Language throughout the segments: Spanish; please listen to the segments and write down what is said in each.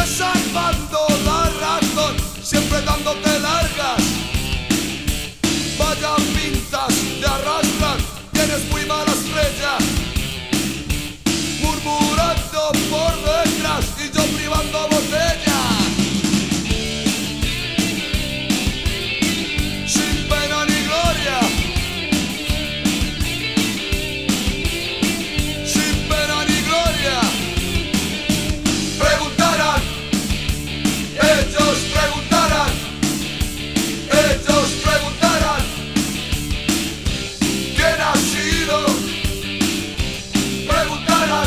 salvando la razón, siempre dándote largas. Vaya pintas te arrastran, tienes muy mala estrella. Murmurando por detrás y yo privando botella. Sin pena ni gloria. Sin pena ni gloria. Preguntarán, ellos preguntarán, ellos preguntarán, ¿quién ha sido? Preguntarán,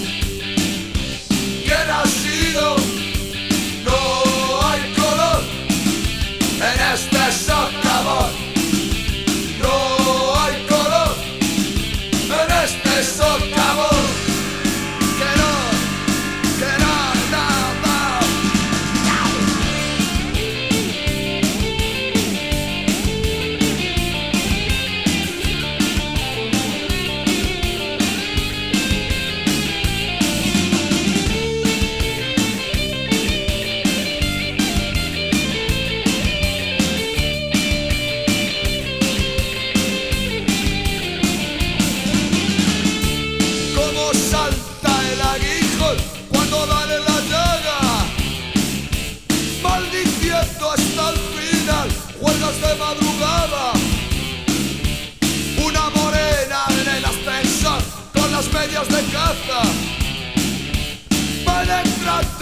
¿quién ha sido? No hay color en este socavón. No hay color en este socavón. Que no, nada. Cómo salta el aguijón cuando dan en la llaga, maldiciendo hasta el final, huelgas de madrugada. Una morena en el ascensor con las medias de caza, va entrando